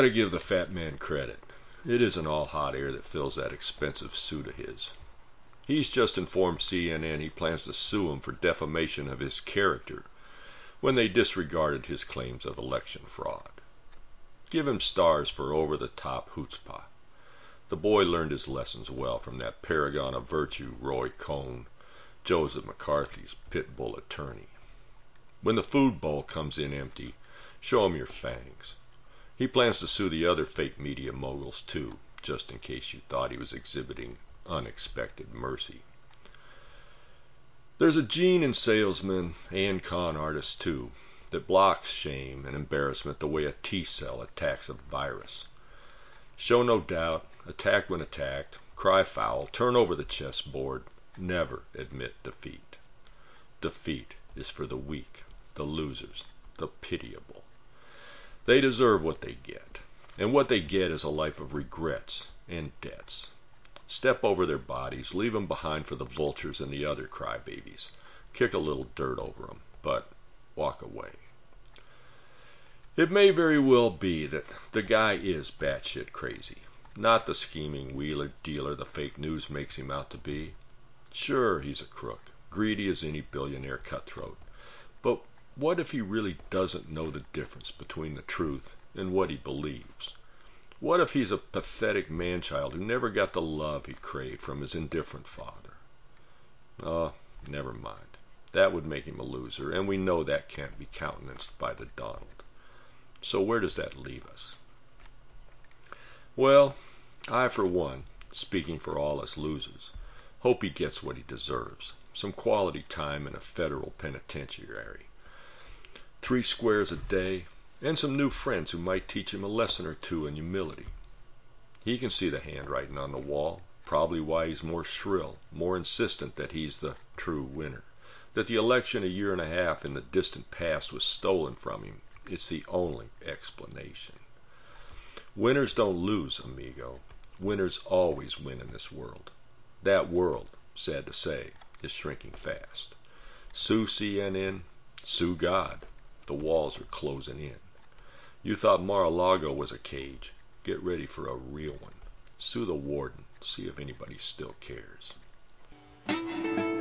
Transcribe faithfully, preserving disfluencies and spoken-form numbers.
gotta give the fat man credit. It isn't all hot air that fills that expensive suit of his. He's just informed C N N he plans to sue him for defamation of his character when they disregarded his claims of election fraud. Give him stars for over-the-top chutzpah. The boy learned his lessons well from that paragon of virtue, Roy Cohn, Joseph McCarthy's pit bull attorney. When the food bowl comes in empty, show him your fangs. He plans to sue the other fake media moguls too, just in case you thought he was exhibiting unexpected mercy. There's a gene in salesmen and con artists too that blocks shame and embarrassment the way a T-cell attacks a virus. Show no doubt, attack when attacked, cry foul, turn over the chessboard, never admit defeat. Defeat is for the weak, the losers, the pitiable. They deserve what they get, and what they get is a life of regrets and debts. Step over their bodies, leave them behind for the vultures and the other crybabies. Kick a little dirt over them, but walk away. It may very well be that the guy is batshit crazy, not the scheming wheeler-dealer the fake news makes him out to be. Sure, he's a crook, greedy as any billionaire cutthroat. But what if he really doesn't know the difference between the truth and what he believes? What if he's a pathetic man-child who never got the love he craved from his indifferent father? Oh, never mind. That would make him a loser, and we know that can't be countenanced by the Donald. So where does that leave us? Well, I, for one, speaking for all us losers, hope he gets what he deserves. Some quality time in a federal penitentiary. Three squares a day, and some new friends who might teach him a lesson or two in humility. He can see the handwriting on the wall, probably why he's more shrill, more insistent that he's the true winner, that the election a year and a half in the distant past was stolen from him. It's the only explanation. Winners don't lose, amigo. Winners always win in this world. That world, sad to say, is shrinking fast. Sue C N N, sue God. The walls are closing in. You thought Mar-a-Lago was a cage. Get ready for a real one. Sue the warden. See if anybody still cares.